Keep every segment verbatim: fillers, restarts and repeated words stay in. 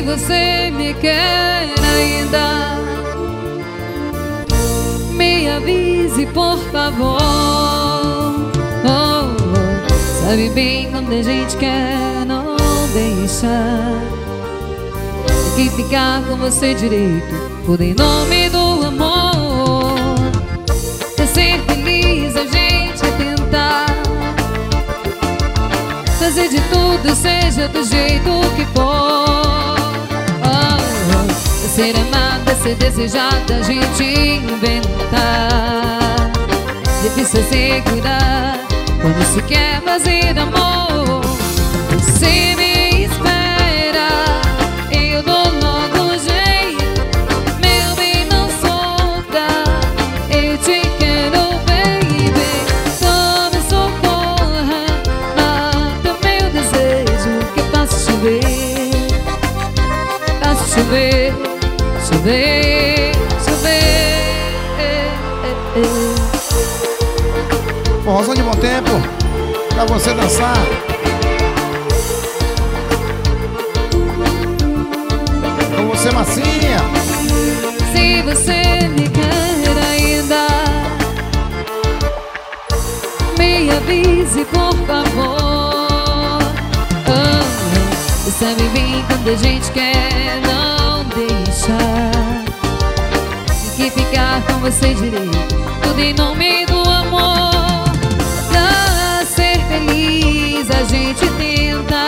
você me quer ainda, me avise por favor. Oh, oh. Sabe bem quando a gente quer, não deixar. Tem que ficar com você direito, tudo em nome do amor. Pra ser feliz a gente é tentar fazer de tudo, seja do jeito que for. Oh, oh. Pra ser amada, ser desejada, a gente inventar. Difícil segurar quando se quer fazer amor. Você me espera, eu dou logo jeito. Meu bem, não sofra, eu te quero, baby. Tome socorra, mata o meu desejo, que eu faço chover, faço chover, chover, chover. Forrozão de bom tempo pra você dançar. Com você, Massinha. Se você me quer ainda, me avise por favor. Oh, você sabe bem quando a gente quer, não deixar. Tem que ficar com você direito, tudo em nome do amor. Pra ser feliz a gente tenta,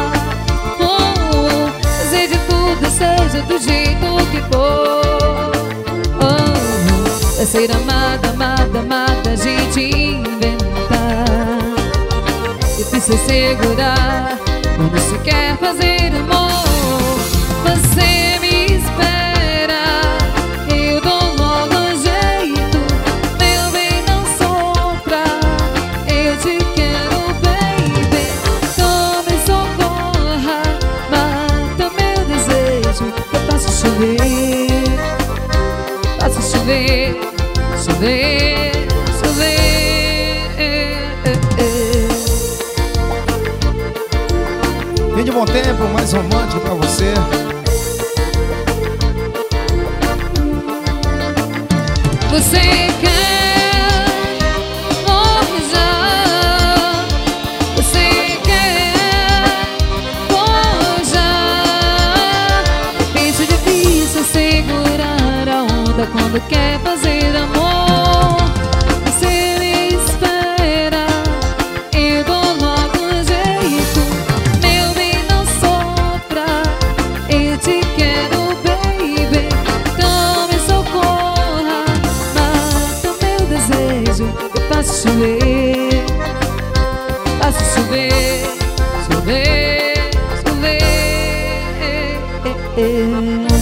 oh, fazer de tudo, seja do jeito que for. Oh, pra ser amada, amada, amada, a gente inventa. Difícil segurar quando se quer fazer amor. Você me espera, eu dou logo jeito. Meu bem, não sofra, eu te quero, baby. Tome socorra, mata meu desejo, eu faço chover, faço chover, chover, chover. Vem de bom tempo, mais romântico pra você. Você quer forjar, você quer forjar. Difícil, difícil segurar a onda quando quer fazer amor. Você me espera, eu dou logo um jeito. Meu bem, não sofra, eu te quero, baby. Tome socorra, mata meu desejo, eu faço chover, faço chover, chover, chover.